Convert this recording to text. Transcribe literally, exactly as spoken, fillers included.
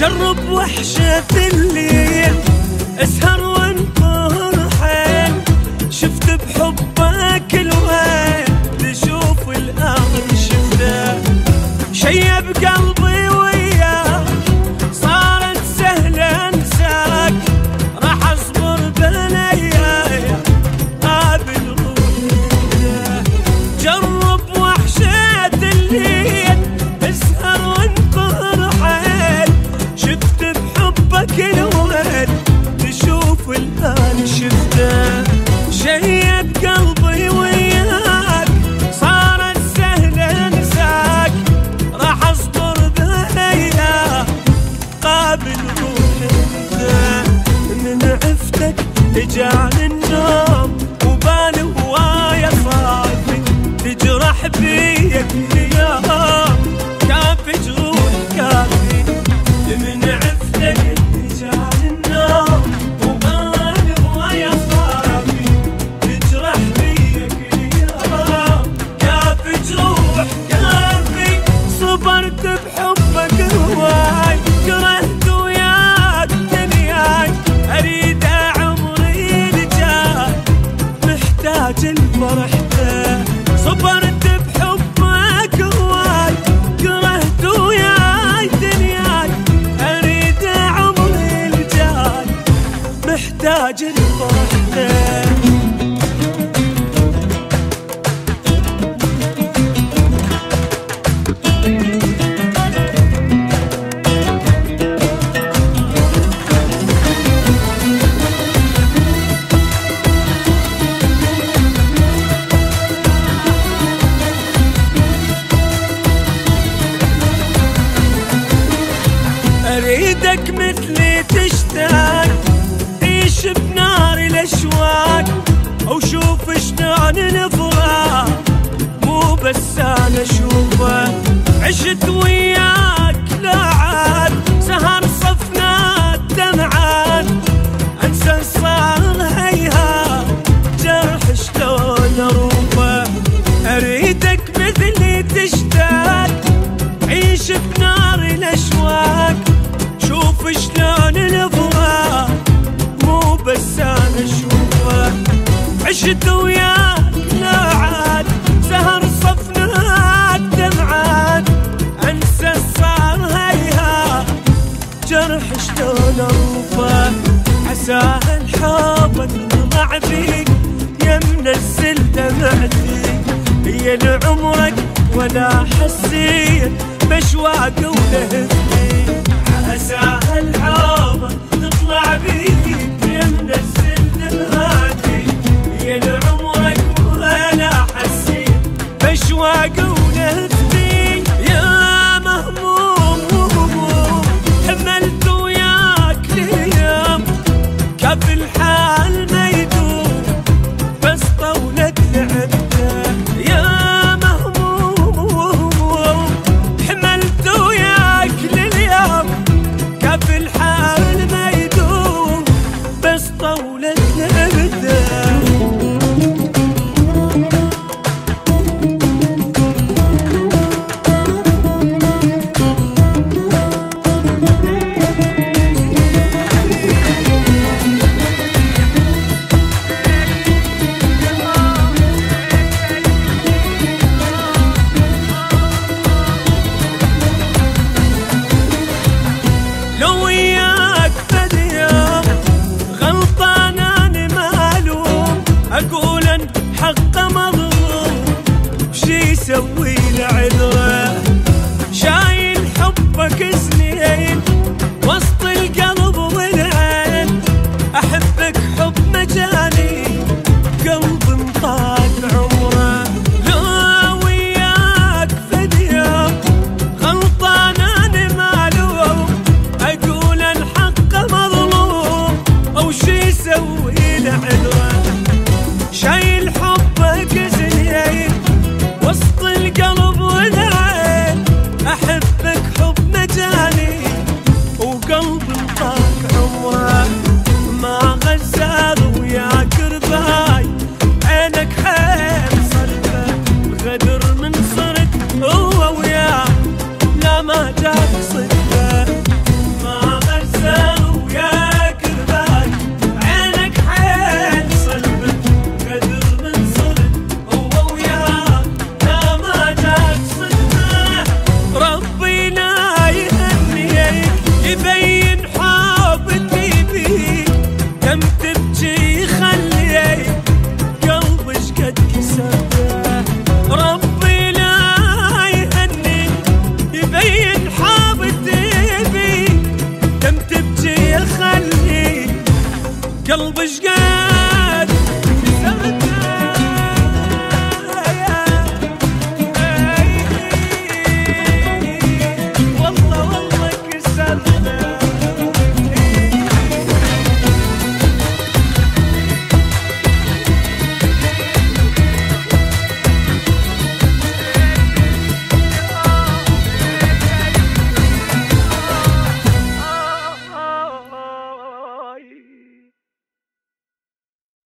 جرب وحشة الليل، اسهر وانطر حيل، شفت بحبك الويل، تشوف الامر شفته، شي بقلبي وياك صارت سهلة انساك، راح اصبر بالايام قابل روحك. جرب وحشة الليل، اسهر وانطر حيل، شفت بحبك الويل، تشوف الآن شفته، شي بقلبي وياك صارت سهلة انساك، راح اصبر بالايام قابل روحك. من عفتك اجاني النوم وبالي هواية صافي، تجرح بيك اليوم كافي جروح كافي. من عفتك اجاني النوم وبالي هواية صافي، تجرح بيك اليوم كافي جروح كافي. صبرت بحبك هواي، كرهت وياك دنياي، اريد عمري الجاي محتاج الفرح ده. صبرت بحبك هواي، كرهت وياي دنياي، اريد عمري الجاي محتاج الفرح ده. اريدك مثلي تشتاق، عيش بنار الاشواق، او شوف شلون الفراق مو بس انا اشوفه. عشت وياك لا عاد سهر صفنا الدمعات، انسى صار هيهات جرح شلون اروفه. اريدك مثلي تشتاق، عيش بنار الاشواق، شوف شلون الفراق مو بس انا اشوفه. عشت وياك لا عاد سهر صفنا الدمعات، انسى صار هيهات جرح شلون اروفه. عسى الحب تطلع بيك يا منزل دمعتي، هي لعمرك ولا حسيت باشواق ولهفتي. عسى الحب تطلع بيك يا منزل دمعتي، هي لعمرك ولا حسيت باشواق ولهفتي. يا مهموم حملت وياك ليام، كف الحال ما يدوم بس طولت لعبته. يا مهموم حملت وياك ليام، قلبي شقال